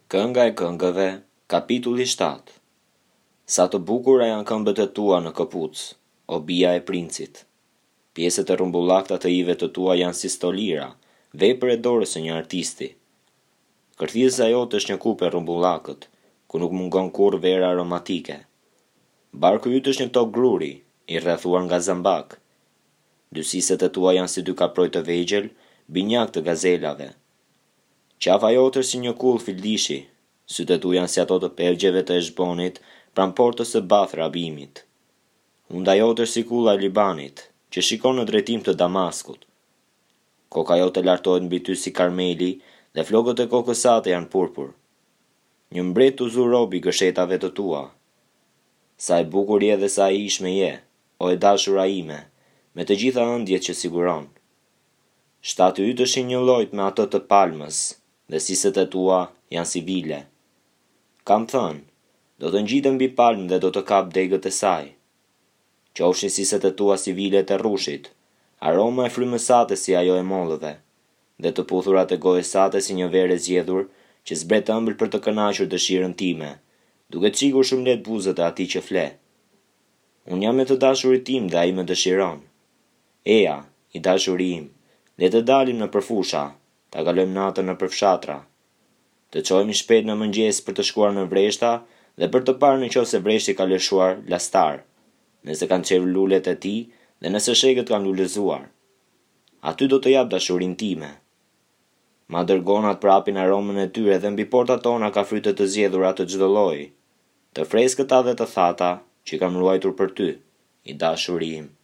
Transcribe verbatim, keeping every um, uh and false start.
Kënga e këngëve, kapitulli shtatë. Sa të bukura janë këmbët e tua në këpucë, o bia e princit. Pjesët e rrumbullakta të ive të tua janë si stolira, vepër e dorës së një artisti. Kërthisa jote është një kupë e rrumbullakët, ku nuk mungon kurrë vera aromatike. Barku yt është një tokë gruri, i rrethuar nga zambak. Dysiset e tua janë si dy kaproj të vegjël, binjak të gazelave. Qafa jote është si një kull fildishi, sytë e tu janë si ato të pelgjeve të Eshbonit, pran portës së Bath Rabimit. Unda jote është si kulla e Libanit, që shikon në drejtim të Damaskut. Koka jote lartohet mbi ty si Karmeli, dhe flokët e kokës sate janë purpur. Një mbret të uzurobi gëshetave të tua. Sa e bukur je dhe sa e ishme je, o e dashura ime, me të gjitha ëndjet që siguron. Shtati yt është një llojt me atë të palmës, dhe siset e tua janë si vile. Kam thënë, do të ngjitem mbi palmë dhe do të kap degët e saj. Qofshin siset e tua si vilet e rrushit, aroma e frymësate si ajo e mollëve, dhe të puthurat e gojësate si një verë e zgjedhur që zbret ëmbël për të kënaqur dëshirën time, duke qikur shumë lehtë buzët e atij që fle. Unë jam me të dashurit tim dhe ai më dëshiron. Eja, i dashuri im, le të dalim në përfusha, ta kalojmë natën në përfshatra. Të çojmë shpejt në mëngjes për të shkuar në vreshta dhe për të parë nëse vreshti ka lëshuar lastar, nëse kanë qerë lulet e tij dhe nëse shegët kanë lulëzuar. Aty do të jap dashurinë time. Ma dërgonat prapin aromën e tyre dhe mbi portat tona ka fryte të zgjedhura të çdo lloji, të freskëta dhe të thata që kam ruajtur për ty, i dashuri im.